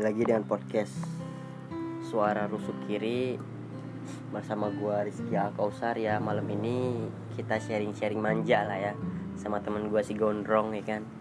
lagi dengan podcast Suara Rusuk Kiri bersama gua Rizky Alkausar ya. Malam ini kita sharing-sharing manja lah ya sama temen gua si Gondrong ya kan.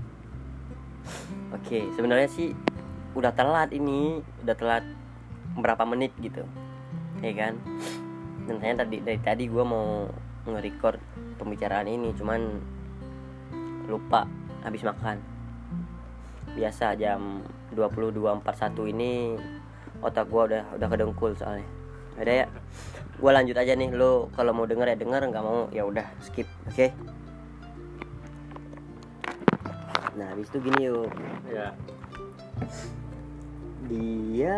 Oke, sebenarnya sih udah telat berapa menit gitu ya kan. Dan ternyata dari tadi gua mau nge-record pembicaraan ini, cuman lupa habis makan. Biasa jam 22.41 ini otak gua udah kedengkul soalnya. Ada ya, gua lanjut aja nih. Lo kalau mau denger ya denger, nggak mau ya udah skip. Oke. Nah habis itu gini yuk Ya. dia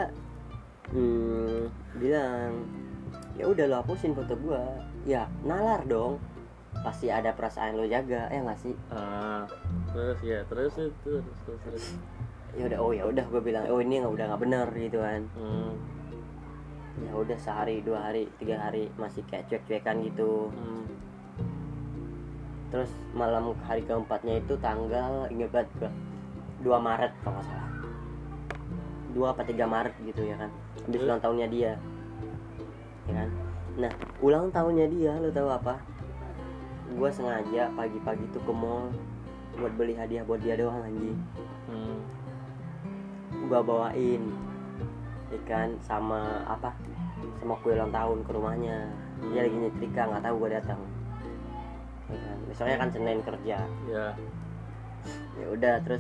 bilang ya udah lo hapusin foto gua. Ya nalar dong, pasti ada perasaan lo jaga ya nggak sih. Terus. Ya udah gue bilang ini udah nggak bener gitu kan. Ya udah sehari 2 hari 3 hari masih kayak cuek-cuekan gitu. Terus malam hari keempatnya itu tanggal inget banget gue 2 Maret kalau nggak salah, 2 apa 3 Maret gitu ya kan. Habis ulang tahunnya dia ya kan. Nah ulang tahunnya dia lo tahu apa? Gue sengaja pagi-pagi tuh ke mall buat beli hadiah buat dia doang anjing. Gue bawain ikan sama kue ulang tahun ke rumahnya. Dia lagi nyetrika, nggak tahu gue datang ya kan. Besoknya kan Senin kerja ya udah. Terus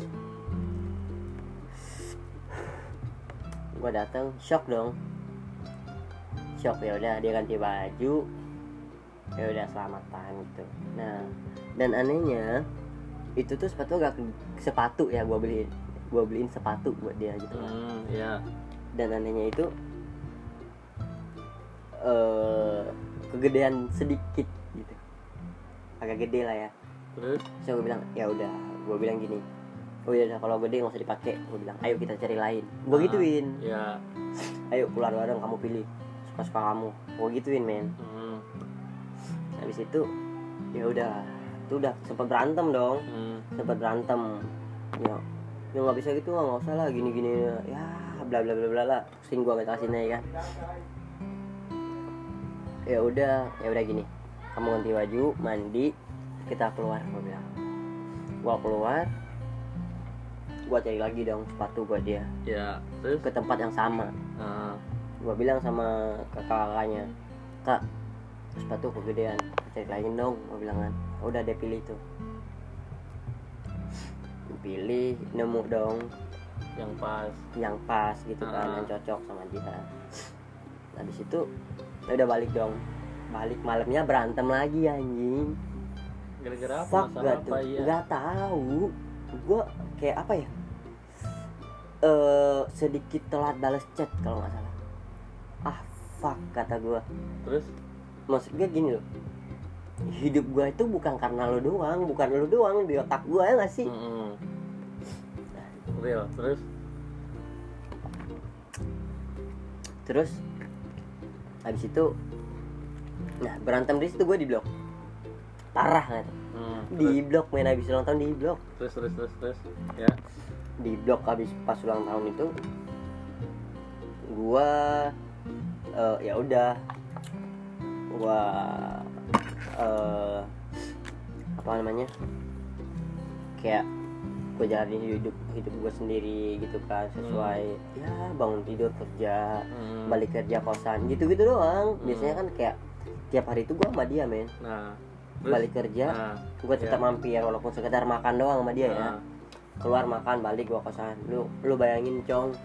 gue datang shock ya udah. Dia ganti baju ya udah selamatan gitu. Nah dan anehnya itu tuh sepatu ya gue beliin sepatu buat dia gitu kan. Dan anehnya itu kegedean sedikit gitu, agak gede lah ya. Terus gue bilang ya udah, gue bilang gini, oh iya kalau gede nggak usah dipakai. Gue bilang ayo kita cari lain, gue gituin. Ayo keluar bareng, kamu pilih suka kamu, gue gituin men. Habis itu ya udah, itu udah sempat berantem dong. Ya nggak bisa gitu, nggak usah lah gini ya bla bla bla bla lah. Pusing gue ngetasinnya ya kan. Ya udah gini, kamu ganti baju, mandi, kita keluar. Gue bilang gua keluar, gua cari lagi dong sepatu buat dia terus ke tempat yang sama. Gua bilang sama kakaknya, kak sepatu kegedean, cari lain dong. Gua bilang kan. Udah dia pilih tuh, nemu dong yang pas gitu kan, yang cocok sama dia. Habis itu udah balik malamnya berantem lagi anjing. gara-gara apa? Fuck, Masalah apa ya? Gak tahu. Gue kayak apa ya? Sedikit telat balas chat kalau nggak salah. Fuck kata gue. Terus maksudnya gini loh, hidup gue itu bukan karena lo doang, bukan lo doang di otak gue ya nggak sih? Real. Terus habis itu berantem di situ. Gue di blok parah kan. Di blok main habis ulang tahun, di blok. Terus ya. Di blok habis pas ulang tahun itu gue ya udah gue kayak gue jalanin hidup gue sendiri gitu kan, sesuai ya bangun tidur kerja, balik kerja kosan gitu doang. Biasanya kan kayak tiap hari itu gue sama dia men. Balik kerja gue tetap mampir walaupun sekedar makan doang sama dia ya. Keluar makan balik gue kosan. Lu bayangin cong,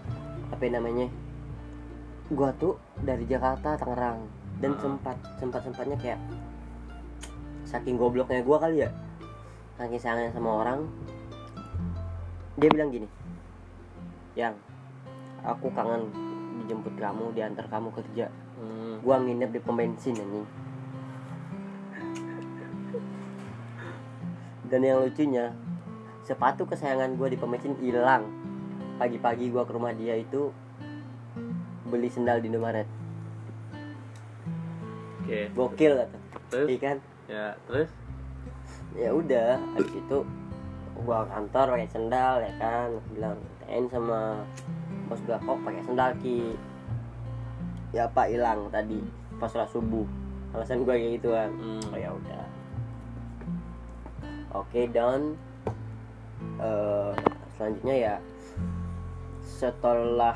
gue tuh dari Jakarta Tangerang dan sempatnya kayak saking gobloknya gue kali ya, saking sayangnya sama orang, dia bilang gini, yang aku kangen dijemput kamu, diantar kamu kerja. Gua nginep di pom bensin anjing. Dan yang lucunya, sepatu kesayangan gua di pom bensin hilang. Pagi-pagi gua ke rumah dia itu beli sendal di Indomaret. Gokil kata. Terus? Iya kan? Ya, terus? Ya udah, habis itu gua kantor pakai sendal ya kan, bilang TN sama Pas gua kok pakai sendal Ki. Ya apa hilang tadi pas sholat subuh. Alasan gua kayak gitu kan. Oh ya udah. Oke, dan selanjutnya ya setelah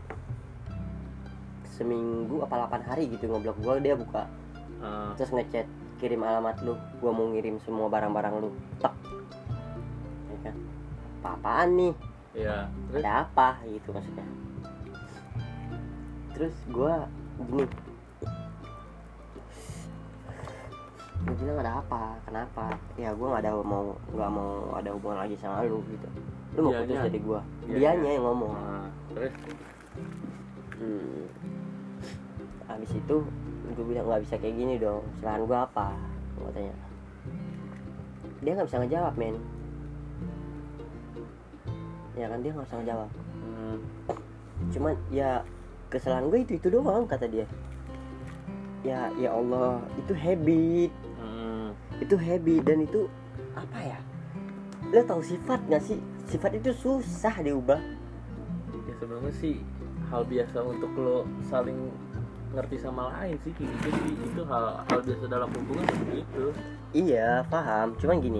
seminggu apa 8 hari gitu ngeblok gua, dia buka terus ngechat, kirim alamat lu, gua mau ngirim semua barang-barang lu. Tak. Ya kan? Apa-apaan nih? Iya. Terus? Ada apa gitu maksudnya. Terus gua gini, gue bilang ada apa, kenapa? Ya gue nggak mau ada hubungan lagi sama lu gitu. Lu mau putus dari gue? Dianya yang ngomong. Terus? Habis itu gue bilang nggak bisa kayak gini dong. Kesalahan gue apa? Gue tanya. Dia nggak bisa ngejawab men. Ya kan dia nggak bisa ngejawab. Cuman ya kesalahan gue itu doang kata dia. Ya Allah, itu habit. Itu habit dan itu apa ya? Lo tahu sifat nggak sih? Sifat itu susah diubah. Ya sebenarnya sih hal biasa untuk lo saling ngerti sama lain sih kayak gitu sih. Itu hal biasa dalam hubungan begitu. Iya paham, cuman gini,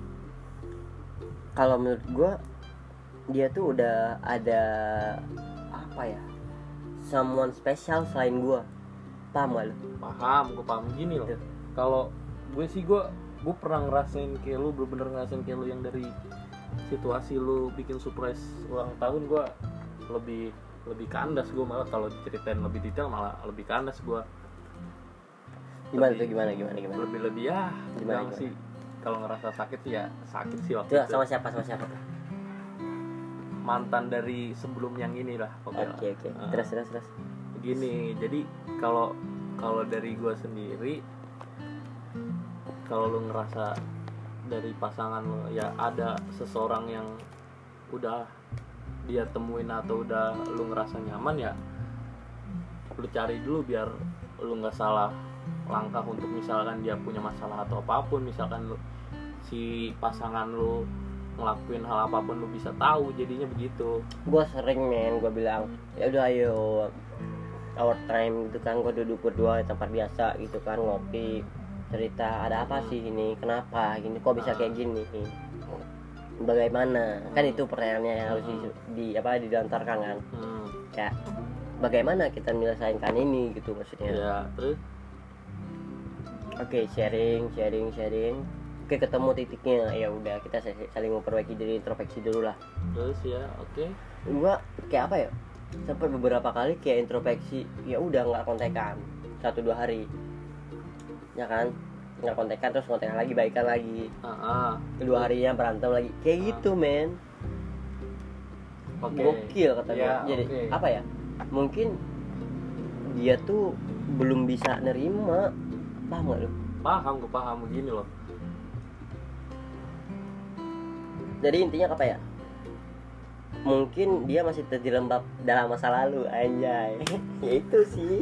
kalau menurut gue dia tuh udah ada apa ya, someone special selain gue. Paham gak lo? Paham, gue paham gini loh. Kalau gue sih gue pernah ngerasain kayak lu, bener-bener ngerasain kayak lu yang dari situasi lu bikin surprise ulang tahun. Gue lebih kandas, gue malah kalau diceritain lebih detail malah lebih kandas gue. Gimana tuh gimana? Lebih ya gimana sih, kalau ngerasa sakit sih ya sakit sih waktu itu. Sama siapa tuh? Mantan dari sebelum yang ini lah. Oke. Terus Gini, jadi kalau dari gue sendiri, kalau lu ngerasa dari pasangan lu ya ada seseorang yang udah dia temuin atau udah lu ngerasa nyaman, ya lu cari dulu biar lu nggak salah langkah untuk misalkan dia punya masalah atau apapun. Misalkan si pasangan lu ngelakuin hal apapun lu bisa tahu, jadinya begitu. Gue sering gue bilang ya udah ayo our time gitu kan, gue duduk berdua di tempat biasa gitu kan, ngopi, cerita ada apa sih ini, kenapa gini, kok bisa kayak gini, bagaimana, kan itu pertanyaannya yang harus dilontarkan kan. Ya bagaimana kita menyelesaikan ini gitu maksudnya. Ya terus Oke, sharing. Oke, ketemu titiknya, ya udah kita saling memperbaiki diri, introspeksi dulu lah. Terus ya oke. Gua kayak apa ya, sempat beberapa kali kayak introspeksi, ya udah nggak kontekan 1-2 hari, ya kan, nggak kontekan, terus kontekan lagi, baikan lagi, kedua harinya berantem lagi, kayak gitu men. Gokil kata gue. Jadi apa ya, mungkin dia tuh belum bisa nerima. Paham gak lu? Gue paham begini loh. Jadi intinya apa ya, mungkin dia masih terjerembab dalam masa lalu, anjay. Ya itu sih.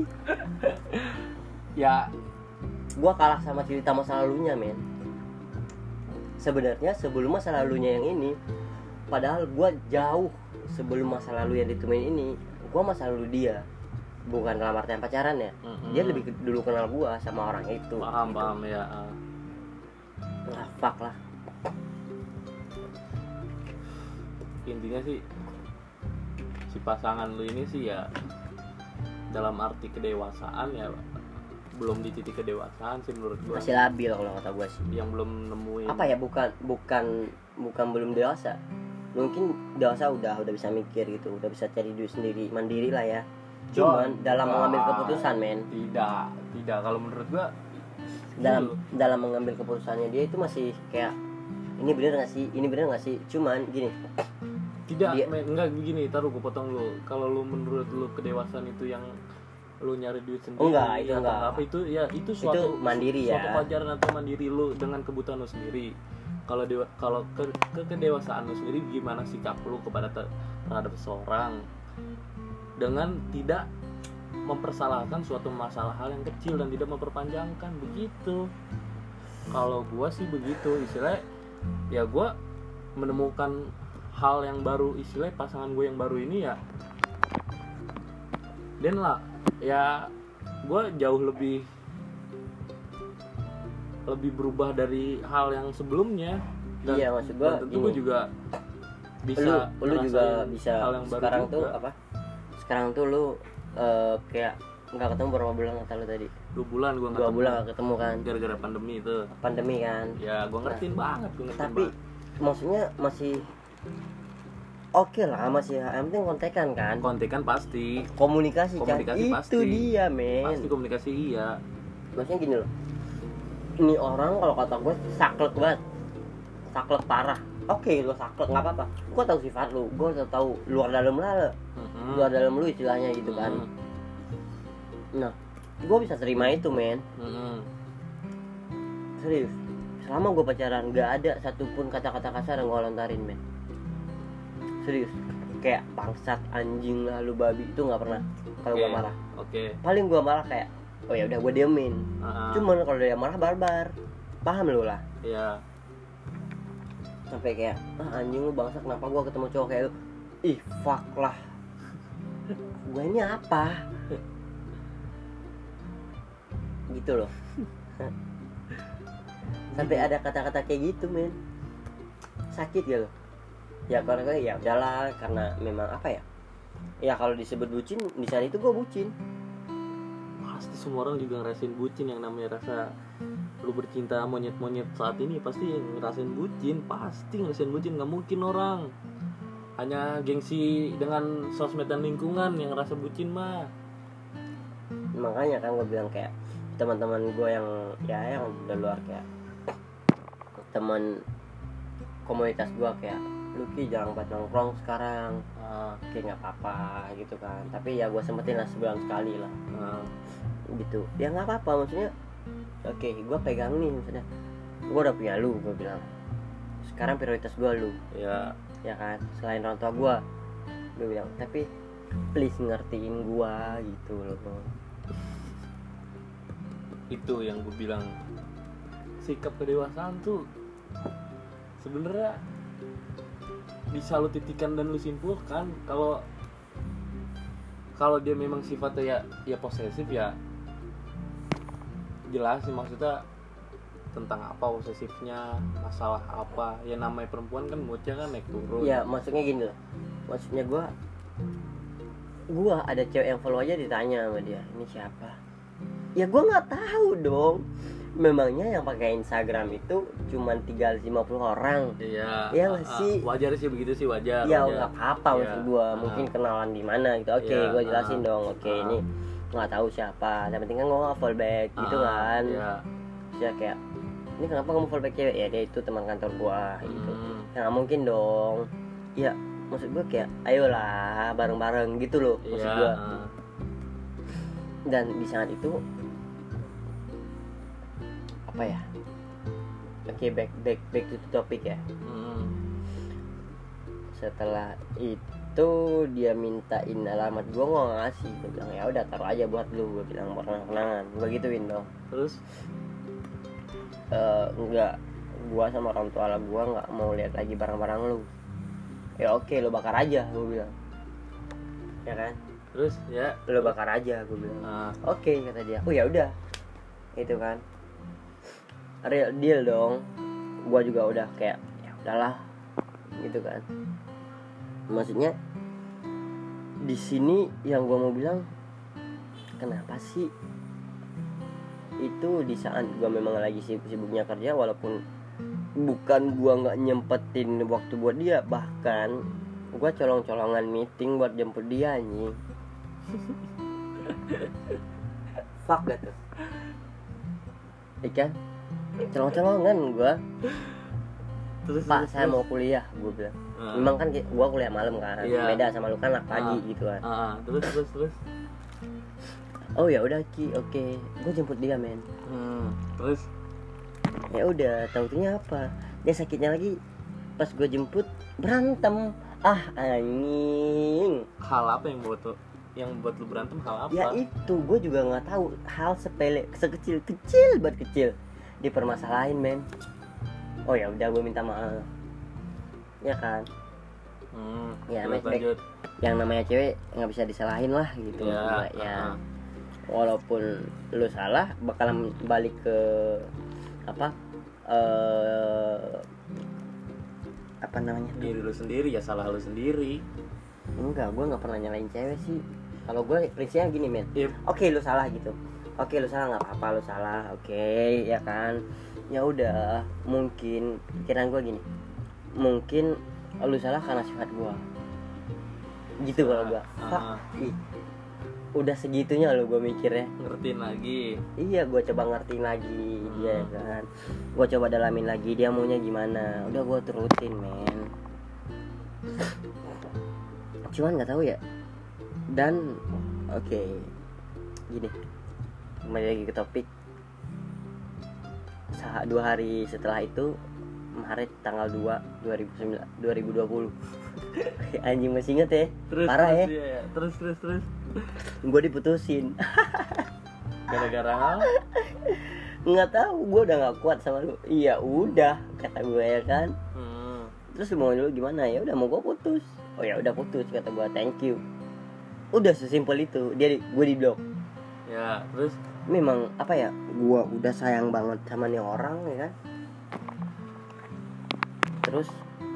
Ya gua kalah sama cerita masa lalunya men. Sebenarnya sebelum masa lalunya yang ini, padahal gua jauh sebelum masa lalu yang ditemuin ini, gua masa lalu dia. Bukan dalam artian pacaran ya. Dia lebih dulu kenal gua sama orang itu. Paham gitu. Ya. Fuck lah. Intinya sih si pasangan lu ini sih ya dalam arti kedewasaan ya belum di titik kedewasaan sih menurut gua. Masih labil kalau kata gua sih. Yang belum nemuin. Apa ya, bukan belum dewasa. Mungkin dewasa udah bisa mikir gitu, udah bisa cari duit sendiri, mandiri lah ya. Cuman dalam mengambil keputusan men. Tidak kalau menurut gua dalam mengambil keputusannya dia itu masih kayak ini bener nggak sih, cuman gini. Enggak begini, taruh gue potong lu. Kalau lu menurut lu kedewasaan itu yang lu nyari duit sendiri, enggak. Apa itu ya itu suatu mandiri suatu pelajaran atau mandiri lu dengan kebutuhan lu sendiri. Kalau kedewasaan lu sendiri, gimana sikap lu terhadap seseorang dengan tidak mempersalahkan suatu masalah hal yang kecil dan tidak memperpanjangkan, begitu. Kalau gua sih begitu, istilahnya ya gua menemukan hal yang baru, istilahnya pasangan gue yang baru ini ya Dan lah ya gue jauh lebih berubah dari hal yang sebelumnya. Dan, iya maksud gue tentu gue juga bisa lu juga bisa hal yang baru sekarang juga. tuh apa sekarang tuh lu kayak nggak ketemu berapa bulan kata lu tadi 2 bulan gue 2 bulan nggak ketemu kan gara-gara pandemi itu. pandemi kan Ya gue ngertiin banget, gue ngertiin tapi banget. maksudnya masih oke lah masih yang penting kontekan kan Kontekan pasti komunikasi kan itu pasti. dia men Pasti komunikasi iya. maksudnya gini loh ini orang kalau kata gue saklek banget saklek parah oke lo saklek nggak apa-apa gue tahu sifat lu gue tahu luar dalam lah luar dalam lu istilahnya gitu kan nah gue bisa terima itu men serius selama gue pacaran nggak ada satupun kata-kata kasar yang gue lontarin men serius kayak bangsat anjing lah lu babi itu nggak pernah kalau gue marah paling gue marah kayak oh ya udah gue diemin cuman kalau dia marah barbar paham lu lah Iya. sampai kayak anjing lu bangsat kenapa gue ketemu cowok kayak lu ih fuck lah gue ini apa gitu loh sampai ada kata-kata kayak gitu men sakit gitu ya karena ya udahlah karena memang apa ya kalau disebut bucin di saat itu gue bucin Pasti semua orang juga ngerasain bucin, yang namanya rasa lu bercinta monyet-monyet saat ini pasti ngerasain bucin, nggak mungkin orang hanya gengsi dengan sosmed dan lingkungan yang ngerasa bucin mah. makanya kan gue bilang kayak teman-teman gue yang udah luar kayak teman komunitas gue kayak lu Ki jarang banget nongkrong sekarang kayak nggak apa-apa gitu kan tapi ya gue sempetin lah sebulan sekali lah gitu ya nggak apa-apa maksudnya oke gue pegang nih maksudnya gue udah punya lu gue bilang sekarang prioritas gue lu ya kan selain orang tua gue bilang tapi please ngertiin gue gitu loh. Itu yang gue bilang, sikap kedewasaan tuh sebenarnya bisa lu titikan dan lu simpulkan. Kalau dia memang sifatnya ya posesif, ya jelas sih maksudnya tentang apa posesifnya, masalah apa. Ya namanya perempuan kan moodnya kan naik turun. Ya maksudnya gini loh, maksudnya gue ada cewek yang follow aja ditanya sama dia ini siapa, ya gue nggak tahu dong. Memangnya yang pakai Instagram itu cuma 350 orang. Iya. Ya nggak sih? Wajar sih begitu sih, wajar. Ya nggak apa-apa ya. maksud gue. Mungkin kenalan di mana gitu. Oke, gue jelasin dong. Oke, ini nggak tahu siapa. Yang penting kan gue nggak fallback gitu kan. Iya. Ya kayak ini kenapa kamu fallback cewek? Ya dia itu teman kantor gue gitu. Ya nggak mungkin dong. Ya maksud gue kayak ayolah bareng-bareng gitu loh maksud gue. Dan di saat itu apa ya? Oke, back to the topic ya. Setelah itu dia mintain alamat gue nggak ngasih. Gue bilang ya udah taruh aja buat lu. Gue bilang buat kenangan. Gue gituin dong. Terus enggak, gue sama orang tua gue nggak mau lihat lagi barang-barang lu. Ya oke, lu bakar aja. Gue bilang. Ya kan? Terus ya Lu bakar aja. Gue bilang. Oke, kata dia. Oh ya udah. Itu kan. Real deal dong. Gua juga udah kayak ya udahlah gitu kan. Maksudnya di sini yang gua mau bilang, kenapa sih itu di saat gua memang lagi sibuk-sibuknya kerja, walaupun bukan gua nggak nyempetin waktu buat dia, bahkan gua colong-colongan meeting buat jemput dia anjing. Fuck gak tuh ikan colong-colongan gue. terus Saya mau kuliah, gue bilang. Memang kan gue kuliah malam kan, beda sama lu kan anak pagi gitu kan. Terus Oh ya udah Ki, oke. Gue jemput dia men. Terus Ya udah, taunya apa? Dia sakitnya lagi pas gue jemput berantem. Anjing. hal apa yang buat lu berantem, hal apa? Ya itu gue juga nggak tahu, hal sepele, kecil banget kecil dipermasalahin men. Oh ya udah gue minta maaf. Ya kan. Ya, Terus lanjut. yang namanya cewek nggak bisa disalahin lah gitu Ya, ya. Walaupun lu salah bakalan balik ke apa apa namanya tuh? diri lu sendiri ya, salah lu sendiri. Enggak, gue nggak pernah nyalain cewek sih. Kalau gue prinsipnya gini men, Iya. oke lu salah gitu, oke lu salah nggak apa-apa, lu salah, oke ya kan, ya udah. Mungkin pikiran gue gini, mungkin lu salah karena sifat gue gitu. Kalau gue ih, udah segitunya lo gue mikirnya. Ngertiin lagi. Iya, gue coba ngertiin lagi dia kan, gue coba dalamin lagi dia maunya gimana, udah gue turutin men. Cuman nggak tahu ya. Dan oke, gini, kembali lagi ke topik. 2 hari setelah itu, Maret tanggal 2 2020 anjing masih inget ya. Terus, parah terus, ya. Iya. Terus Gue diputusin. gara-gara hal Nggak tahu, gue udah nggak kuat sama lu. Iya udah, kata gue ya kan. Terus mau dulu gimana? Ya udah, mau gue putus. Oh ya udah putus, kata gue, thank you. Udah sesimpel itu. Gue di blok. ya. Terus Memang apa ya, gue udah sayang banget sama nih orang ya kan. Terus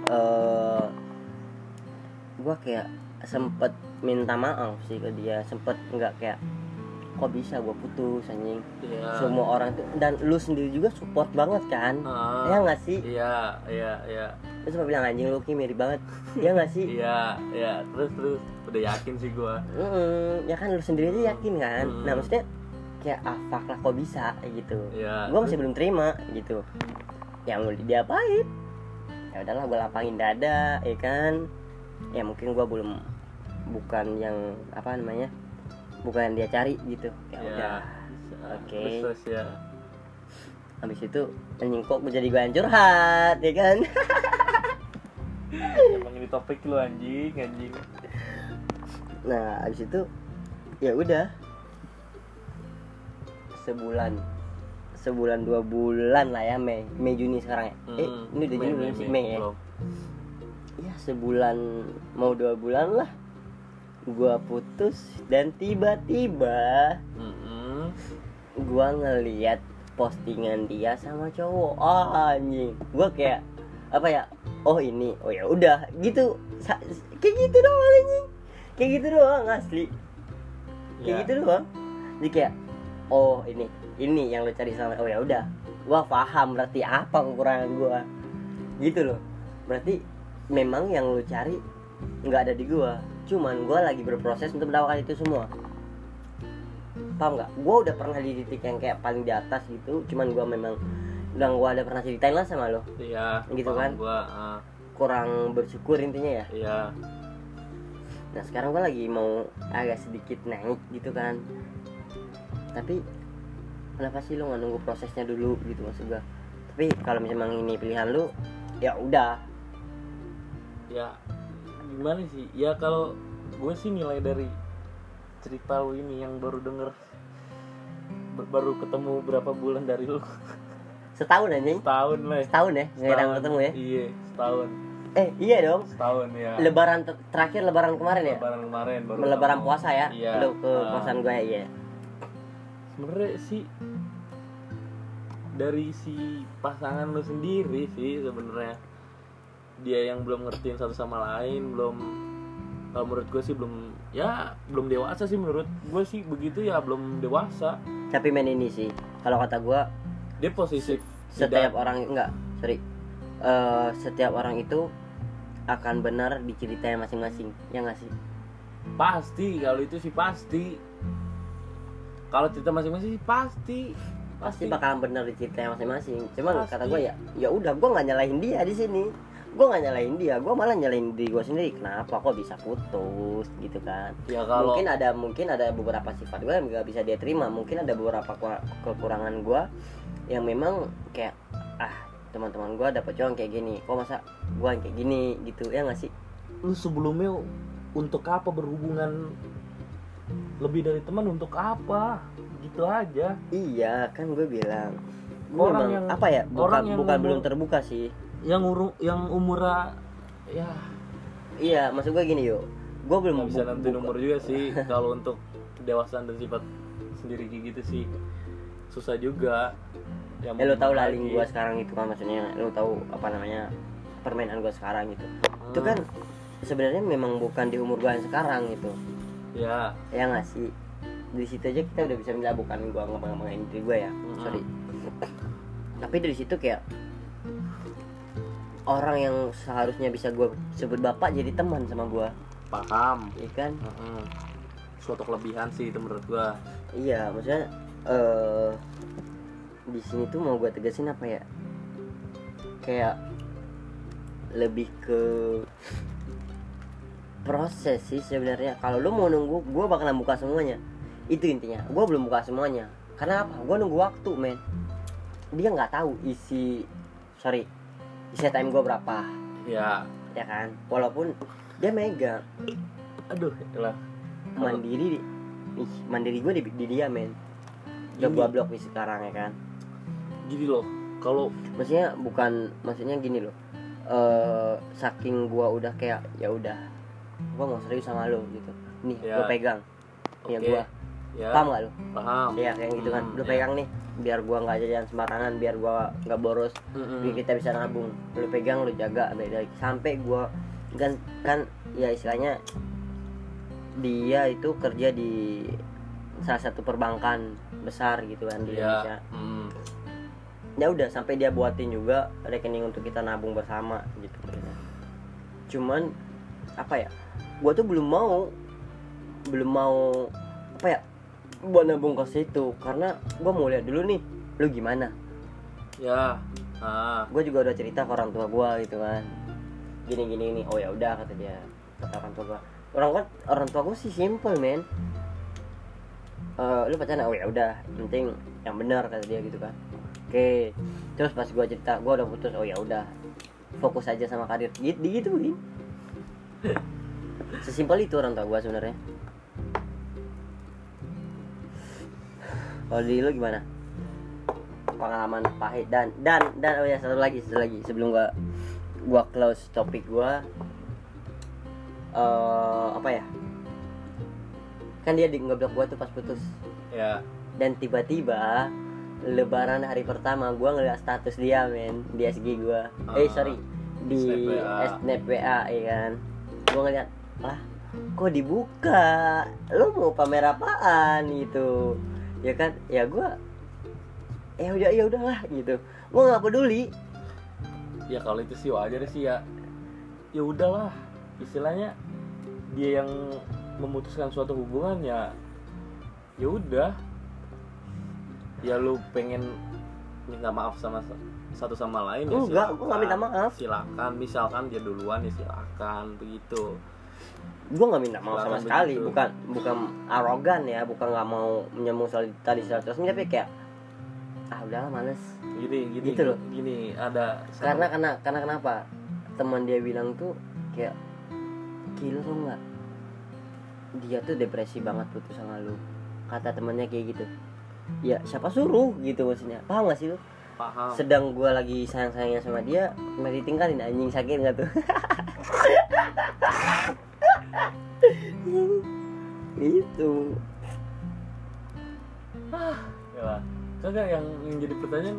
gue kayak sempet minta maaf sih ke dia, sempet nggak kayak kok bisa gue putus anjing. ya. Semua orang tuh, dan lu sendiri juga support banget kan. Ya nggak sih? Iya. Terus gue bilang anjing lu Ki mirip banget. Ya nggak sih? Iya. Terus udah yakin sih gua. Ya kan lu sendiri aja yakin kan. Nah maksudnya kayak fuck lah kok bisa gitu. Iya. Gue masih belum terima gitu. Yang mau diapain? Ya udahlah, gue lapangin dada ya kan. Ya mungkin gue bukan yang apa namanya, bukan yang dia cari gitu. Ya udah. Oke. Terus ya. Habis itu anjing kok jadi gue yang curhat ya kan. Emang ini topik lu anjing. Nah habis itu ya udah, sebulan 2 bulan lah ya, Mei Juni sekarang ya. Ini udah Juni belum sih? Mei ya. Ya sebulan mau 2 bulan lah gua putus, dan tiba-tiba gua ngeliat postingan dia sama cowok. Anjing, gua kayak apa ya, oh ini, oh ya udah gitu. Kayak gitu doang anjing, kayak gitu doang asli, kayak gitu doang. Jadi kayak oh ini yang lo cari sama, oh ya udah, gua paham berarti apa kekurangan gua gitu loh. Berarti memang yang lo cari nggak ada di gua, cuman gua lagi berproses untuk mendapatkan itu semua. Paham nggak? Gua udah pernah di titik yang kayak paling di atas gitu, cuman gua memang gua ada pernah ceritain lah sama lo. Iya. Gitu kan? Gua kurang bersyukur intinya ya. Iya. Nah sekarang gua lagi mau agak sedikit naik gitu kan. Tapi kenapa sih lo nggak nunggu prosesnya dulu gitu, maksud gue. Tapi kalau misalnya ini pilihan lo, ya udah. Ya gimana sih ya, kalau gue sih nilai dari cerita lu ini yang baru denger, baru ketemu berapa bulan dari lu. Setahun anjing. Setahun lah. Setahun ya nggak ketemu ya. Iya setahun. Iya dong. Setahun ya. Lebaran terakhir, lebaran kemarin ya. Lebaran kemarin baru. Lebaran puasa ya. Iya. Lo ke kosan gue ya. Iya. Sebenarnya sih dari si pasangan lu sendiri sih sebenarnya, dia yang belum ngertiin satu sama lain, kalau menurut gue sih belum dewasa sih, menurut gue sih begitu ya, belum dewasa. Tapi men ini sih kalau kata gue, dia posesif. setiap orang setiap orang itu akan benar di ceritanya masing-masing, ya nggak sih? Pasti, kalau itu sih pasti. Kalau cerita masing-masing sih pasti bakalan benar di ceritanya masing-masing. Cuman Pasti. kata gue ya udah, gue nggak nyalahin dia di sini. Gue nggak nyalahin dia, gue malah nyalahin diri gue sendiri. Kenapa kok bisa putus gitu kan? Ya kalau Mungkin ada beberapa sifat gue yang nggak bisa dia terima. Mungkin ada beberapa kekurangan gue yang memang kayak teman-teman gue dapet cowok kayak gini, kok masa gue yang kayak gini gitu, ya nggak sih? lu sebelumnya untuk apa berhubungan lebih dari teman, untuk apa? Gitu aja. Iya kan gue bilang, Orang memang yang- apa ya, orang yang bukan umur- belum terbuka sih. Yang umurnya ya Iya, maksud gue gini yuk, gue belum nggak bisa nentuin umur juga sih. Kalau untuk kedewasaan dan sifat sendiri kayak gitu sih susah juga. Ya lu tahu lah link gue sekarang itu kan, maksudnya lu tahu apa namanya permainan gue sekarang gitu. Itu kan sebenarnya memang bukan di umur gue yang sekarang gitu. Ya nggak sih, di situ aja kita udah bisa bilang, bukan gue ngomongin diri gue ya, sorry. Tapi dari situ kayak orang yang seharusnya bisa gue sebut bapak jadi teman sama gue. paham, iya kan? Suatu kelebihan sih itu menurut gue. Iya, maksudnya di sini tuh mau gue tegasin apa ya, kayak lebih ke proses sih sebenarnya. Kalau lu mau nunggu, gue bakalan buka semuanya. Itu intinya. Gue belum buka semuanya. Karena apa? Gue nunggu waktu, men. Dia nggak tahu isi time gue berapa. Ya kan. Walaupun dia megang. Aduh, lah. Mandiri gue di dia, men. Udah gue blok nih sekarang ya kan. Gini loh, kalau maksudnya gini loh. Saking gue udah kayak ya udah, gue mau serius sama lo gitu. Nih, lo pegang. Ya gue. Paham gak lo? Paham. Iya kayak gitu kan. Lo pegang nih, biar gue nggak jajan sembarangan, biar gue nggak boros, biar kita bisa nabung. Lo pegang, lo jaga, beda sampai gue kan ya istilahnya dia itu kerja di salah satu perbankan besar gitu kan di Indonesia. Ya udah sampai dia buatin juga rekening untuk kita nabung bersama gitu. Cuman apa ya, gue tuh belum mau apa ya, buat nabung ke situ karena gue mau lihat dulu nih lu gimana. Ya Gue juga udah cerita ke orang tua gue gitu kan, gini. Oh ya udah, kata orang tua gue. Orang tua gue sih simple, men. Lu pacaran? Oh ya udah, penting yang benar, kata dia gitu kan. Oke. Terus pas gue cerita gue udah putus, oh ya udah, fokus aja sama karir. Gitu. Sesimpel itu orang tua gue sebenarnya. Kalau di lu gimana? Pengalaman pahit dan oh ya satu lagi sebelum gua close topik gua. Apa ya? Kan dia ngeblok gua tuh pas putus. Ya. Dan tiba-tiba lebaran hari pertama gua ngeliat status dia, men, di SG gua. Di Snap WA, ya kan. Gua ngeliat, lah, kok dibuka? Lu mau pamer apaan gitu? Ya kan? Ya gua ya udahlah gitu. Gua nggak peduli. Ya kalau itu sih wajar sih ya. Ya udahlah. Istilahnya dia yang memutuskan suatu hubungan ya udah. Ya lu pengen minta maaf sama satu sama lain ya enggak, gue nggak minta maaf. Silakan, misalkan dia duluan ya silakan begitu. Gue nggak minta maaf sama sekali, begitu. bukan arogan ya, bukan nggak mau menyambung soal tadi 100%, tapi kayak udahlah, males. Gini gitu loh. Gini ada karena kenapa? Teman dia bilang tuh kayak, gila tuh nggak? Dia tuh depresi banget putus sama lu. Kata temannya kayak gitu. Ya siapa suruh gitu maksudnya. Paham gak sih lu? Paham. Sedang gue lagi sayang-sayangnya sama dia, malah ditinggalin, anjing, sakit gak tuh? Itu. Ya kagak yang jadi pertanyaan,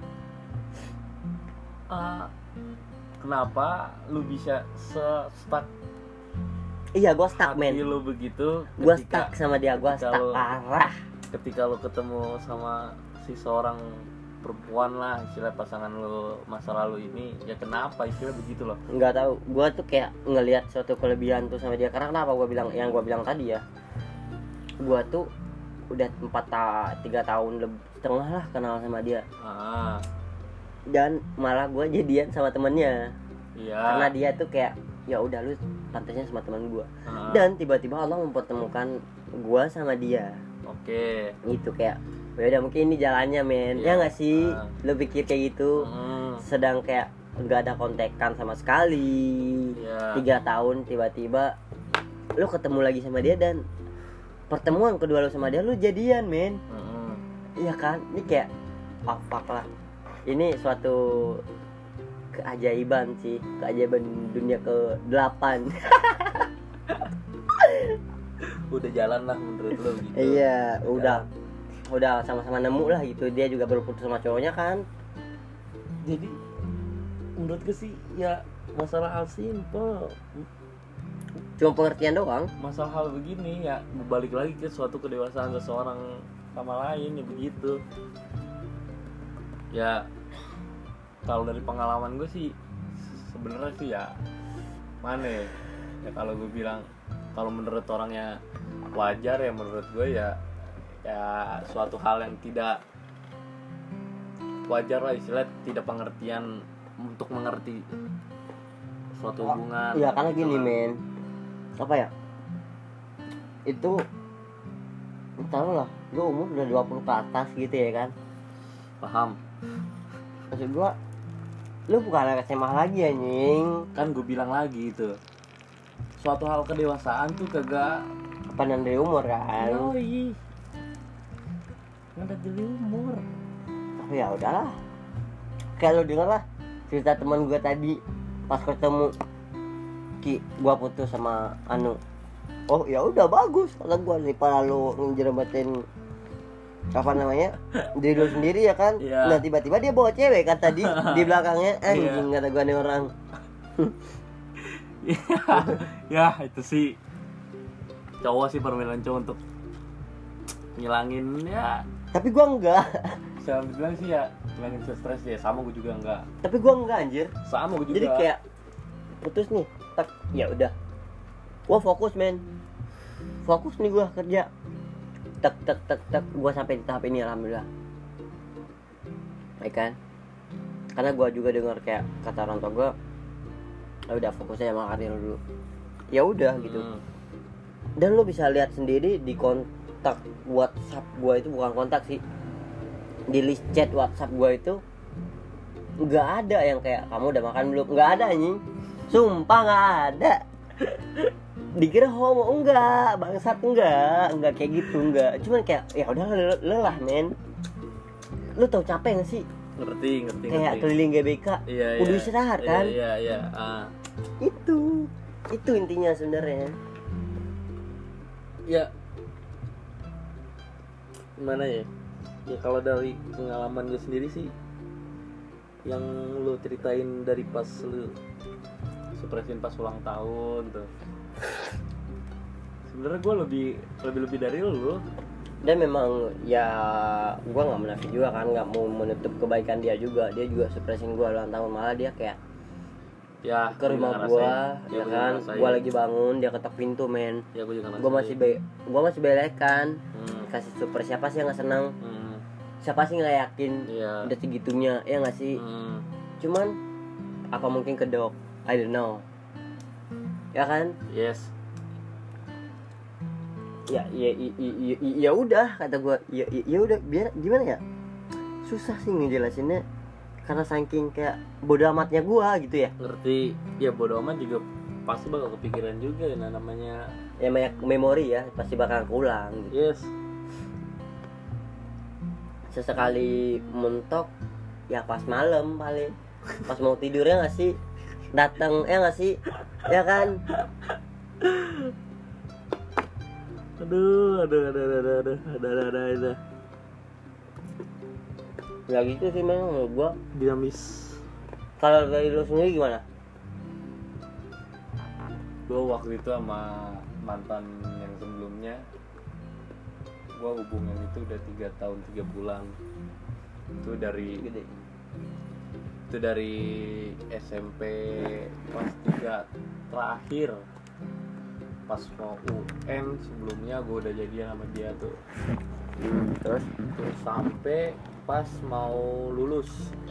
kenapa lu bisa stuck? Iya, gue stuck, men. Lu begitu. Gue stuck sama dia, gue stuck parah. Ketika lu ketemu sama si seorang perempuan lah, istilah pasangan lu masa lalu ini, ya kenapa istilah begitu loh? Nggak tahu, gue tuh kayak ngelihat suatu kelebihan tuh sama dia. Karena kenapa gue bilang yang gue bilang tadi ya, gue tuh udah 3 tahun setengah lah kenal sama dia. Dan malah gue jadian sama temennya. Iya. Karena dia tuh kayak, ya udah lu pantasnya sama teman gue. Dan tiba-tiba Allah mempertemukan gue sama dia. Oke. Itu kayak, ya udah mungkin ini jalannya, men. Ya nggak sih? Lu pikir kayak gitu. Sedang kayak nggak ada kontekan sama sekali. 3 tahun tiba-tiba lu ketemu lagi sama dia, dan pertemuan kedua lu sama dia lu jadian, men. Iya kan? Ini kayak fuck lah. Ini suatu keajaiban sih, keajaiban dunia ke-8. udah jalan lah menurut lo gitu. Iya, udah sama-sama nemu lah gitu. Dia juga baru putus sama cowoknya kan. Jadi menurut gue sih ya masalah hal simple, Cuma pengertian doang. masalah hal begini ya balik lagi ke suatu kedewasaan seseorang sama lain ya begitu. Ya kalau dari pengalaman gue sih sebenarnya sih ya mana ya kalau gue bilang kalau menurut orangnya wajar ya menurut gue ya suatu hal yang tidak wajar lah istilahnya tidak pengertian untuk mengerti suatu hubungan. Iya karena gitu gini lah. men, apa ya, itu tahu lah, lu umur udah 20 ke atas gitu ya kan. Paham Maksud gua, lu bukan anak SMA lagi anjing. kan gue bilang lagi itu suatu hal kedewasaan tuh kagak Kapan dari umur kan. yoi nggak dari umur. Tapi ya udahlah. Kayak lu denger lah cerita teman gua tadi pas ketemu Ki, gua putus sama Anu. Oh ya udah bagus kata gua, daripada lu ngejeremetin apa namanya diri lu sendiri ya kan. Iya. Nah tiba-tiba dia bawa cewek kan tadi di belakangnya, anjing kata gua nih orang. Ya itu sih cowok sih, permainan cowok untuk ngilangin ya Tapi gua enggak. bisa bilang sih ya ngilangin stres ya, sama gue juga enggak, Tapi gua enggak anjir. sama gue juga. Jadi kayak putus nih, tak ya udah. Gua fokus men. Fokus nih gua kerja. Tak gua sampai di tahap ini alhamdulillah. Baik kan? Karena gua juga dengar kayak kata orang tua gua, "Ya udah fokus aja sama karir lu dulu." Ya udah gitu. Dan lu bisa lihat sendiri di kontak WhatsApp gua itu, bukan kontak sih, di list chat WhatsApp gua itu nggak ada yang kayak kamu udah makan belum, nggak ada anjing, sumpah nggak ada. Dikira homo, enggak, bangsat, enggak kayak gitu, enggak, cuman kayak ya udah lelah men. Lu tau capek nggak sih ngerti kayak keliling GBK, iya, kudu istirahat kan. iya. Itu intinya sebenarnya. Ya gimana ya kalau dari pengalaman gue sendiri sih yang lu ceritain dari pas lu surprisein pas ulang tahun tuh, sebenarnya gue lebih dari lu. Dan memang ya gua nggak menafik juga kan, nggak mau menutup kebaikan dia juga. Dia juga surprisein gua ulang tahun, malah dia kayak Ya ke rumah gua ya kan. Gua lagi bangun dia ketok pintu men. Ya gue juga Gua masih belekan. Kasih surprise, siapa sih yang nggak senang? Siapa sih nggak yakin Iya. udah segitunya ya nggak sih? Cuman apa mungkin kedok, I don't know ya kan. Yes. Ya udah kata gua, ya udah, biar gimana ya, susah sih ngejelasinnya karena saking kayak bodo amatnya gua gitu ya. Ngerti. Ya bodo amat juga pasti bakal kepikiran juga namanya. Ya banyak memori ya, pasti bakal keulang gitu. Yes. Sesekali mentok ya pas malam paling, pas mau tidur ya nggak sih, datang ya nggak sih, ya kan. Aduh. Ya gitu sih memang menurut gua. Dinamis. Kalau dari lu sendiri gimana? Gue waktu itu sama mantan yang sebelumnya, gue hubungan itu udah 3 tahun 3 bulan. Itu dari SMP kelas 3 terakhir, pas mau UN sebelumnya gue udah jadian sama dia tuh. Terus sampai pas mau lulus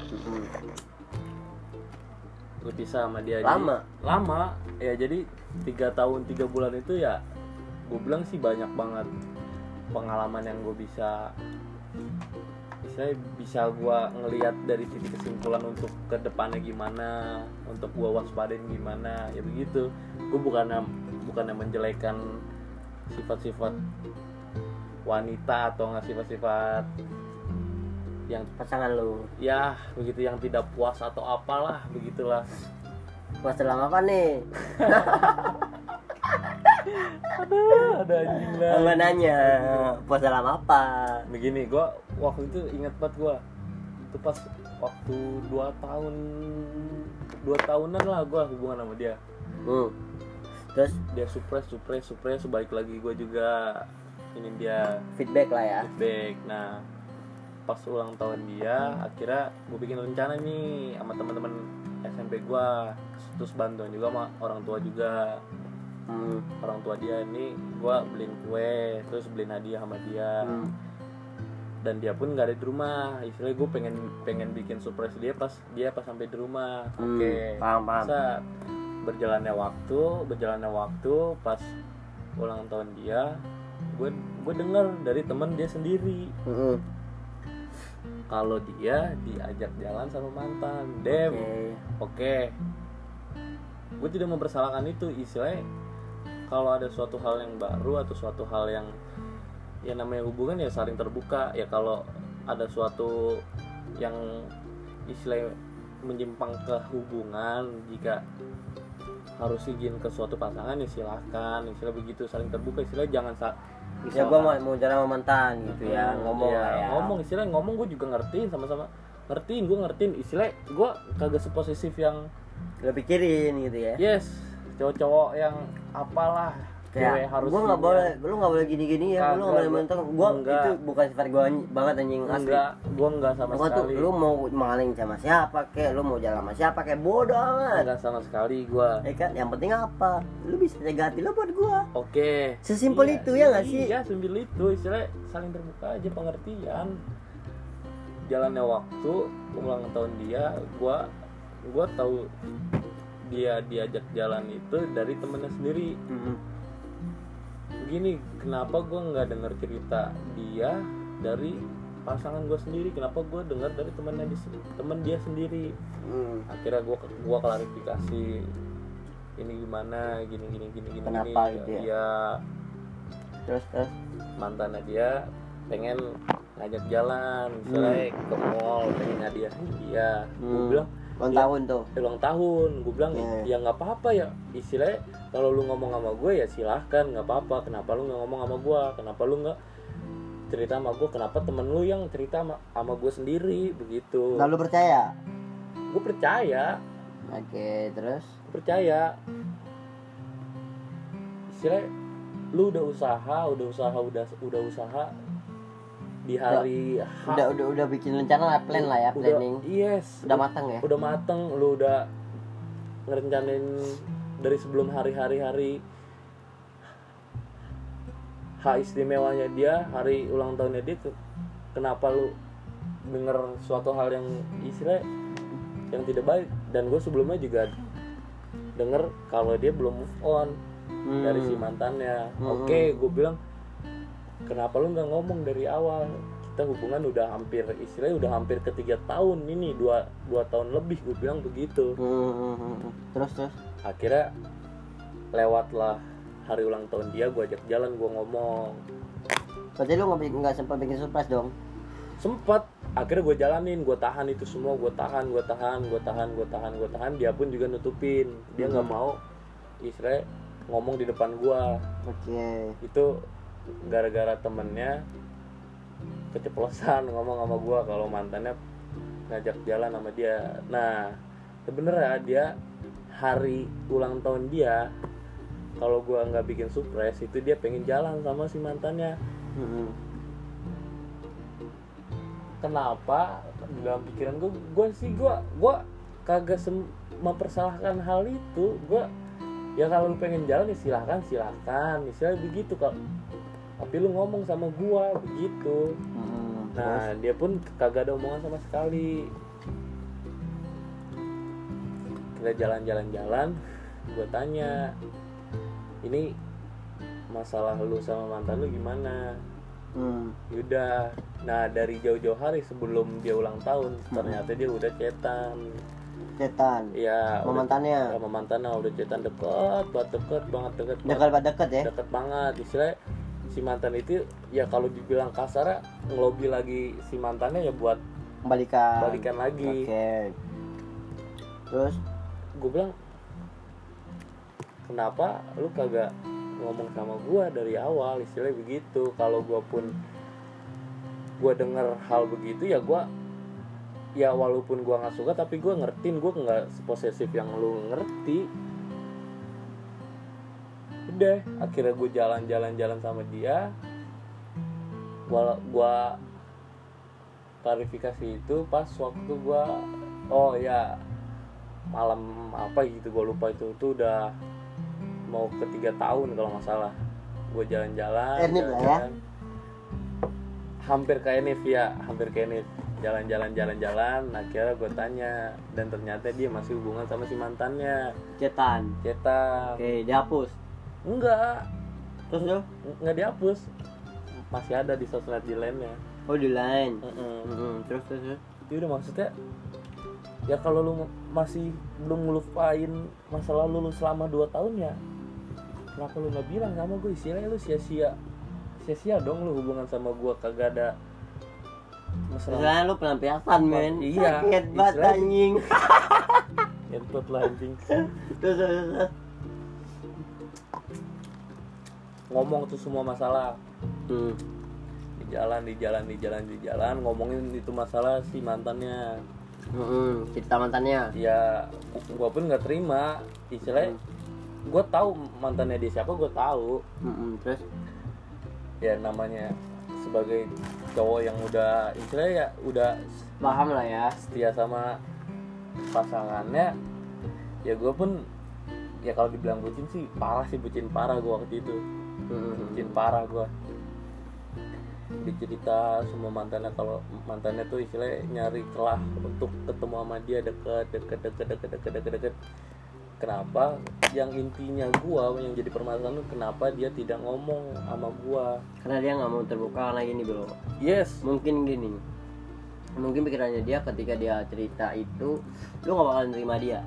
gue pisah sama dia. Lama ya, jadi 3 tahun 3 bulan itu ya gue bilang sih banyak banget pengalaman yang gue bisa gue ngelihat dari titik kesimpulan untuk ke depannya gimana, untuk gue waspadain gimana ya begitu. Gue bukannya menjelekan sifat-sifat wanita atau nggak sifat-sifat yang Pasangan lu ya begitu, yang tidak puas atau apalah begitulah. puas dalam apa nih? Ada anjing lah. Sama nanya puasa lama apa. Begini, gue waktu itu ingat banget gue. Itu pas waktu 2 tahunan lah gue hubungan sama dia. Terus Dia surprise baik lagi gue juga. Ini dia feedback lah ya. feedback. Nah, pas ulang tahun dia, akhirnya gue bikin rencana nih sama teman-teman SMP gue. Terus bantuan juga sama orang tua juga. Orang tua dia ini gue beliin kue, terus beliin hadiah sama dia. Dan dia pun nggak ada di rumah. Istilahnya gue pengen bikin surprise dia pas sampai di rumah. Oke. Paham. Saat berjalannya waktu pas ulang tahun dia, gue dengar dari teman dia sendiri kalau dia diajak jalan sama mantan. Oke. Gue tidak mempersalahkan itu. Istilahnya kalau ada suatu hal yang baru atau suatu hal yang ya namanya hubungan ya saling terbuka. Ya kalau ada suatu yang istilahnya menyimpang ke hubungan, jika harus izin ke suatu pasangan ya silahkan. Istilah begitu, saling terbuka. Istilah jangan ya gue mau jalan sama mantan gitu ya, ngomong ya, lah ya. Ngomong, istilahnya ngomong gue juga ngertiin, sama-sama ngertiin. Istilahnya gue kagak seposesif yang lo pikirin gitu ya. yes, cowok-cowok yang apalah Kayak harus gue nggak boleh, lu nggak boleh gini-gini ya, lu nggak boleh mentang. Gue itu bukan sifat gue banget anjing asli. Gue enggak sama Gua tuh, sekali. lu mau maling sama siapa kek, lu mau jalan sama siapa kek, bodoh amat. Enggak sama sekali gue. Ya kan, yang penting apa? Lu bisa jaga hati lu buat gua. Oke. Sesimpel itu ya nggak sih? Iya, sesimpel itu. Istilahnya saling terbuka aja, pengertian. Jalannya waktu, ulang tahun dia, gue tahu dia diajak jalan itu dari temennya sendiri. Begini, kenapa gue nggak dengar cerita dia dari pasangan gue sendiri? Kenapa gue dengar dari temen dia sendiri? Akhirnya gue klarifikasi, ini gimana, gini. Kenapa gitu ya? Ya Terus mantannya dia pengen ngajak jalan, misalnya ke mall, pengen hadiahin dia. Gue bilang ulang tahun tuh. Ulang tahun, gue bilang ya nggak apa-apa ya. Istilahnya kalau lu ngomong sama gue ya silahkan, nggak apa-apa. Kenapa lu nggak ngomong sama gue? Kenapa lu nggak cerita sama gue? Kenapa temen lu yang cerita sama gue sendiri begitu? Lalu percaya? Gue percaya. Oke, terus? Gue percaya. Istilahnya lu udah usaha di hari udah bikin rencana, plan lah ya, planning. Yes, udah matang ya. Udah matang, lu udah ngerencanain dari sebelum hari hak istimewanya dia, hari ulang tahunnya dia. Kenapa lu denger suatu hal yang istilah yang tidak baik? Dan gue sebelumnya juga denger kalau dia belum move on dari si mantannya. Oke, gue bilang kenapa lu nggak ngomong dari awal? Kita hubungan udah hampir ke 3 tahun ini, 2 tahun lebih, gue bilang begitu. Terus akhirnya lewatlah hari ulang tahun dia, gue ajak jalan, gue ngomong. Berarti lu nggak sempat bikin surprise dong? Sempet, akhirnya gue jalanin, gue tahan itu semua, gue tahan. Dia pun juga nutupin, dia nggak mau istilahnya ngomong di depan gue. Itu gara-gara temennya keceplosan ngomong sama gue kalau mantannya ngajak jalan sama dia. Nah sebenarnya dia hari ulang tahun dia, kalau gue nggak bikin surprise itu dia pengen jalan sama si mantannya. Kenapa? Dalam pikiran gue kagak mempersalahkan hal itu. Gue ya kalau lu pengen jalan ya silahkan, misalnya begitu. Kalau tapi lu ngomong sama gua begitu. Nah terus? Dia pun kagak ada omongan sama sekali. Kita jalan, gua tanya, ini masalah lu sama mantan lu gimana? Yaudah. Nah dari jauh-jauh hari sebelum dia ulang tahun, ternyata dia udah cetan. Iya, sama mantannya udah cetan, deket banget ya. Deket banget. Istilahnya si mantan itu ya kalau dibilang kasar ngelobi lagi si mantannya ya buat balikan lagi. Terus gue bilang, kenapa lu kagak ngomong sama gue dari awal, istilahnya begitu. Kalau gue pun gue denger hal begitu ya gue, ya walaupun gue nggak suka tapi gue ngertiin, gue nggak seposesif yang lu ngerti. Udah akhirnya gue jalan sama dia. Gue klarifikasi itu pas waktu gue, oh ya malam apa gitu gue lupa, itu udah mau ke 3 tahun kalau nggak salah. Gue jalan-jalan, ya? hampir ke Enif, jalan-jalan. Akhirnya gue tanya, dan ternyata dia masih hubungan sama si mantannya. Cetan. Oke, dihapus. Enggak. Terus lo? Enggak dihapus. Masih ada di sosmed di lainnya. Oh, di lain. Terus. Ya udah, maksudnya ya kalau lu masih belum ngelupain masa lalu lu selama 2 tahun ya, kenapa lu nggak bilang sama gue? Istilahnya lu sia-sia dong lu hubungan sama gue, kagak ada masalah. Istilahnya lu pelampiasan, men. Iya, Sakit banget anjing. Ngentot lah anjing. Terus. Ngomong tuh semua masalah. Di jalan ngomongin itu masalah si mantannya. Cerita mantannya. Ya gue pun nggak terima, istilahnya gue tahu mantannya dia siapa, gue tahu. Terus Ya namanya sebagai cowok yang udah istilahnya ya udah paham lah ya, setia sama pasangannya, ya gue pun ya kalau dibilang bucin sih bucin parah gue waktu itu. Bucin parah gue. Dicerita semua mantannya, kalau mantannya tuh istilahnya nyari celah untuk ketemu sama dia, deket. Kenapa? Yang intinya gua yang jadi permasalahan tuh kenapa dia tidak ngomong sama gua? karena dia nggak mau terbuka lagi nih bro. Yes. Mungkin pikirannya dia ketika dia cerita itu lu nggak bakalan terima dia.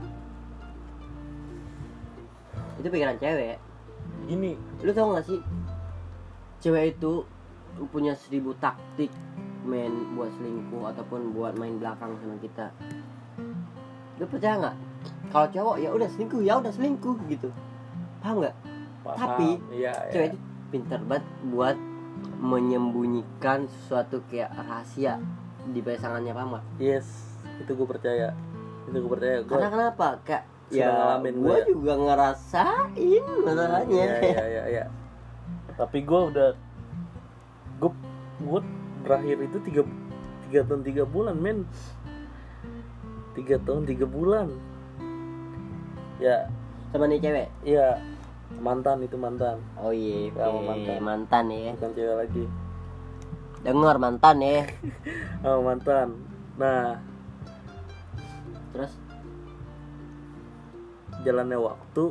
Itu pikiran cewek. Gini, Lu tau nggak sih, cewek itu punya 1000 taktik men buat selingkuh ataupun buat main belakang sama kita. Lu percaya nggak? Kalau cowok ya udah selingkuh gitu, paham nggak? Tapi iya, cewek itu pintar banget buat menyembunyikan sesuatu kayak rahasia di pasangannya, paham nggak? Yes, itu gue percaya. Karena kenapa? Kayak sudah ngalamin gue juga ngerasain masalahnya. Iya. Tapi gue berakhir itu 3 tahun 3 bulan men. 3 tahun 3 bulan. Ya Sama nih cewek. iya, mantan. Oh iya, Sama mantan ya. bukan cewek lagi. Dengar mantan ya. Mantan. Nah, Terus jalannya waktu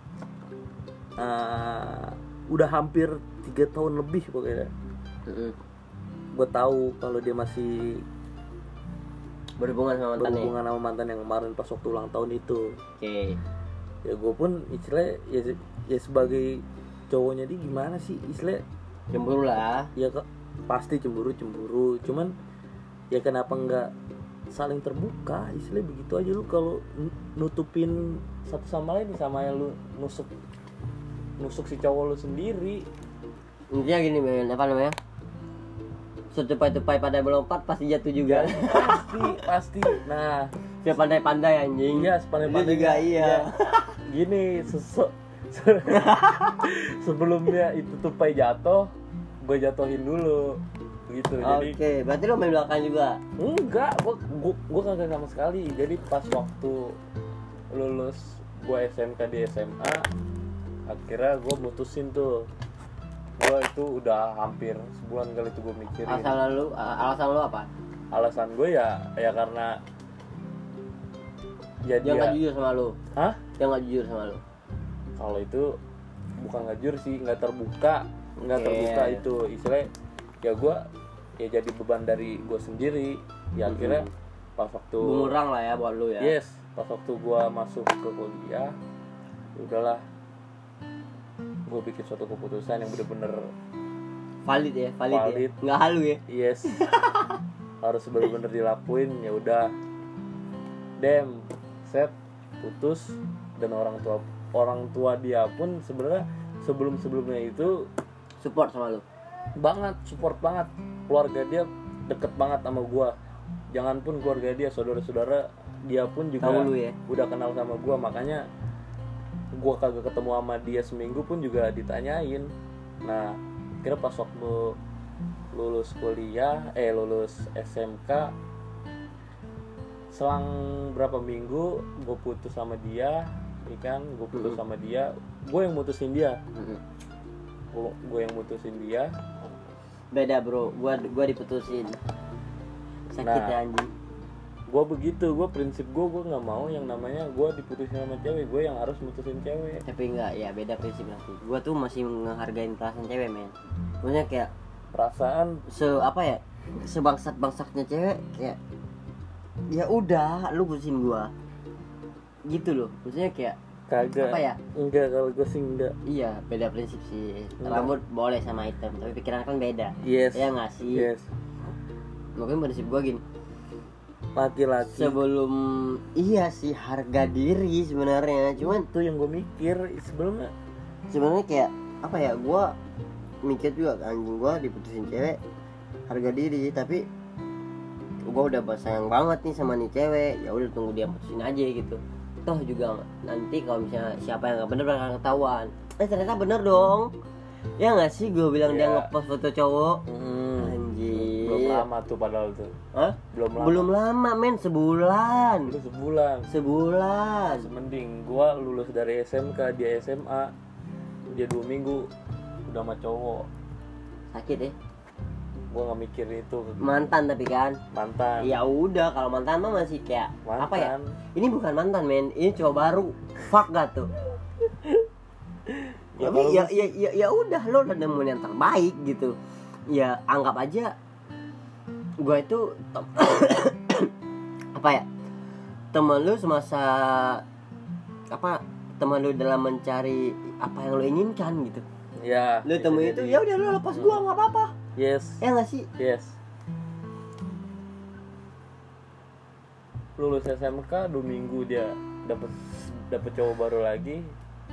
udah hampir 3 tahun lebih pokoknya. Gue tahu kalau dia masih berhubungan sama mantan yang kemarin pas waktu ulang tahun itu. Oke. Ya gue pun istilahnya ya sebagai cowoknya dia gimana sih, istilahnya Cemburu lah. ya pasti cemburu. Cuman ya kenapa nggak saling terbuka, istilahnya begitu aja. Lu kalau nutupin satu sama lain sama yang lu nusuk si cowok lu sendiri. Intinya gini men, apa namanya, setupai-tupai pada melompat pasti jatuh juga. Pasti. Nah, Dia pandai-pandai anjing. iya sepandai-pandai juga iya. Gini sebelumnya itu tupai jatuh, gue jatuhin dulu gitu. Jadi Oke, berarti lo main belakang juga? enggak, gue kagak sama sekali. Jadi pas waktu lulus gue SMK di SMA, akhirnya gue mutusin tuh. Gue itu udah hampir sebulan kali tuh gue mikirin. Alasan lu apa? Alasan gue ya karena ya Dia nggak jujur sama lu. Hah? Dia nggak jujur sama lu. Kalau itu bukan nggak jujur sih, nggak terbuka itu istilahnya. Ya gue ya jadi beban dari gue sendiri. Ya akhirnya pas waktu bumerang lah ya buat lu ya. Yes, pas waktu gue masuk ke kuliah, udahlah, gue bikin suatu keputusan yang bener-bener valid ya. Valid. Nggak halu ya. yes, harus bener-bener dilakuin. Ya udah, putus. Dan orang tua dia pun sebenarnya sebelumnya itu Support sama lu. banget, support banget. Keluarga dia deket banget sama gua. Jangan pun keluarga dia, saudara-saudara dia pun juga Tahu lu ya. udah kenal sama gua. Makanya gua kagak ketemu sama dia seminggu pun juga ditanyain. Nah, kira pas waktu lulus kuliah, lulus SMK, selang berapa minggu gue putus sama dia, kan? Gue putus sama dia, gue yang mutusin dia. Gue yang mutusin dia. Beda bro, gua diputusin. Sakit ya anjing. Gue begitu, gue prinsip gue nggak mau yang namanya gue diputusin sama cewek, gue yang harus mutusin cewek. Tapi enggak, ya beda prinsip nanti. Gua tuh masih ngehargain perasaan cewek, men. Maksudnya kayak Perasaan sebangsat-bangsatnya cewek kayak ya udah lu putusin gua. Gitu loh. Maksudnya kayak kagak. apa ya? Enggak, kalau gue sih enggak. Iya, beda prinsip sih. Enggak. Rambut boleh sama hitam, tapi pikiran kan beda. Yes. Ya nggak sih? Yes. Mungkin prinsip gua gini. Laki-laki Sebelum iya sih harga diri sebenarnya, cuman itu yang gue mikir sebelumnya. sebenarnya kayak apa ya, gua mikir juga anjing, gua diputusin cewek harga diri, tapi gua udah sayang banget nih sama nih cewek, ya udah tunggu dia putusin aja gitu. Toh juga nanti kalau misalnya siapa yang nggak bener bakal ketahuan. Ternyata bener dong, ya nggak sih? Gue bilang dia Ya. ngepost foto cowok. Belum Anjir. lama tuh padahal tuh. Hah? Belum lama. Belum lama men, sebulan. Itu sebulan. Mending gua lulus dari SMK, dia SMA, dia 2 minggu udah sama cowok. Sakit ya. Gua nggak mikir itu Mantan tapi kan. mantan. Ya udah, kalau mantan mah masih kayak Mantan. apa ya? Ini bukan mantan men, ini cowok baru. Fuck gak tuh. Ya, Tapi kalau ya udah, lo udah nemuin yang terbaik gitu. Ya anggap aja gue itu apa ya, teman lu semasa apa, teman lu dalam mencari apa yang lo inginkan gitu. Ya. Lu temuin itu, ya udah lo lepas gua nggak apa-apa. Yes. Ya nggak sih? Yes. Lulus SMK 2 minggu dia dapet cowok baru lagi.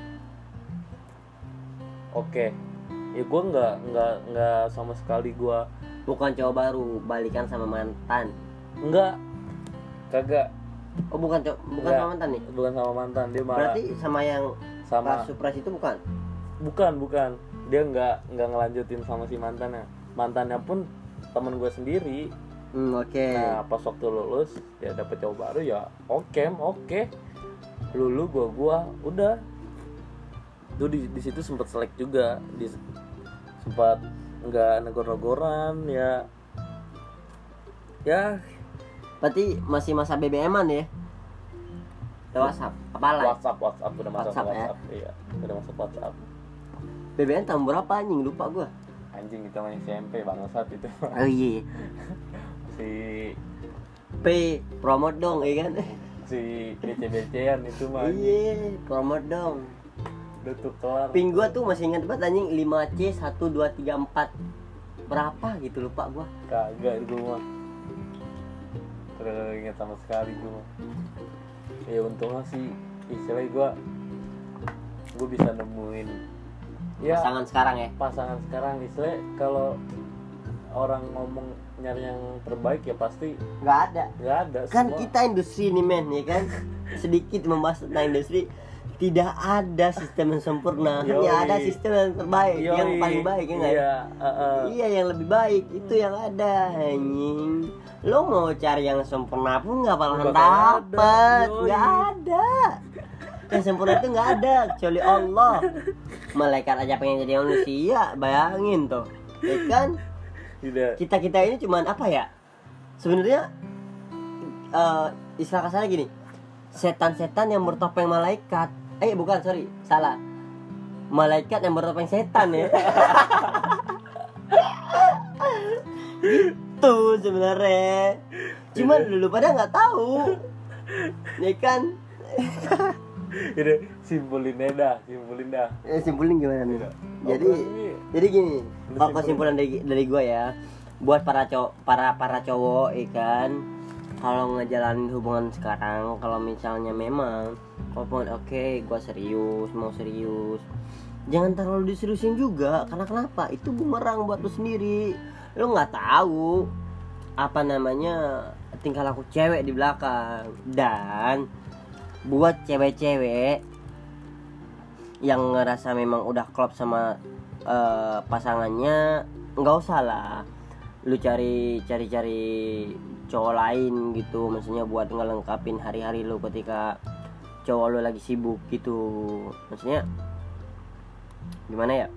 Oke. Ya gue nggak sama sekali gue Bukan cowok baru, balikan sama mantan. kagak. Oh bukan Nggak. sama mantan nih. Bukan sama mantan, dia malah Berarti sama yang sama pas surprise itu bukan? bukan dia nggak ngelanjutin sama si mantannya pun temen gue sendiri. Oke. Nah pas waktu lulus dia dapet cowok baru, ya oke lulu gua udah tuh di situ sempet selek juga, sempat nggak negor-negoran ya. Berarti masih masa BBM-an ya? WhatsApp apa lain? WhatsApp udah masuk WhatsApp, ya? WhatsApp. Iya udah masuk WhatsApp. BBM tahun berapa anjing, lupa gua. Anjing kita main SMP bangsat itu. Oh iya. si P promote dong ya kan? si BC-BC-an itu mah. Iya, promote dong. Udah tuh kelar. Ping gua tuh masih ingat banget anjing, 5C 1 2 3 4. Berapa gitu lupa gua. Kagak itu mah. Kagak ingat sama sekali gue mah. Ya untungnya sih istilahnya gue bisa nemuin ya Pasangan sekarang ya. pasangan sekarang. Istilahnya kalau orang ngomong nyari yang terbaik ya pasti Nggak ada. nggak ada Kan semua. kita industri nih men, ya kan? Sedikit membahas tentang industri. Tidak ada sistem yang sempurna, Yoi. hanya ada sistem yang terbaik, Yoi. yang paling baik ya nggak? Iya, Iya, yang lebih baik itu yang ada anjing. Lo mau cari yang sempurna pun nggak bakalan Nggak bakal ada. dapet, Yoi. nggak ada. Yang sempurna itu nggak ada kecuali Allah. Malaikat aja pengen jadi manusia, bayangin tuh, ya kan? tidak. Kita ini cuman apa ya? Sebenarnya istilah kasarnya gini, setan-setan yang bertopeng malaikat. Bukan, sorry, salah. Malaikat yang bertopeng setan ya. Gitu sebenarnya. Cuman dulu pada nggak tahu, ya kan? Udah simpulin dah. Simpulin gimana nih? Tidak. Jadi gini, kalau kesimpulan dari gue ya, buat para cowok ikan, kalau ngejalanin hubungan sekarang, kalau misalnya memang oke gue serius, mau serius, jangan terlalu diseriusin juga. Karena kenapa? Itu bumerang buat lu sendiri. Lu nggak tahu apa namanya tingkah laku cewek di belakang. Dan buat cewek-cewek yang ngerasa memang udah klop sama pasangannya, nggak usah lah lu cari cowok lain gitu, maksudnya buat ngelengkapin hari-hari lu ketika cowok lu lagi sibuk gitu. Maksudnya gimana ya,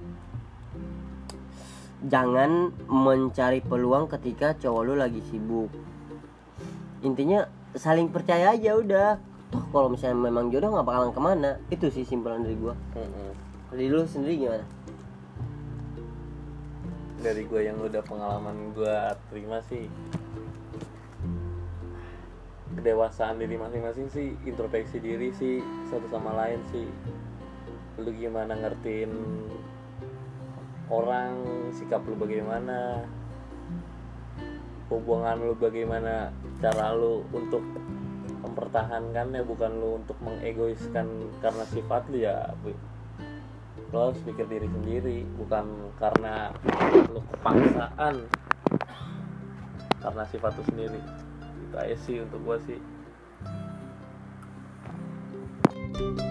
jangan mencari peluang ketika cowok lu lagi sibuk. Intinya saling percaya aja udah. Toh kalau misalnya memang jodoh nggak bakalan kemana. Itu sih simpulan dari gua. Dari lu sendiri gimana? Dari gue yang udah pengalaman gue terima sih, kedewasaan diri masing-masing sih, introspeksi diri sih satu sama lain sih. Lu gimana ngertiin orang, sikap lu bagaimana, hubungan lu bagaimana, cara lu untuk mempertahankannya, bukan lu untuk mengegoiskan karena sifat lu ya. Lo harus pikir diri sendiri, bukan karena lo kepaksaan, karena sifat lo sendiri. Itu aja sih untuk gue sih.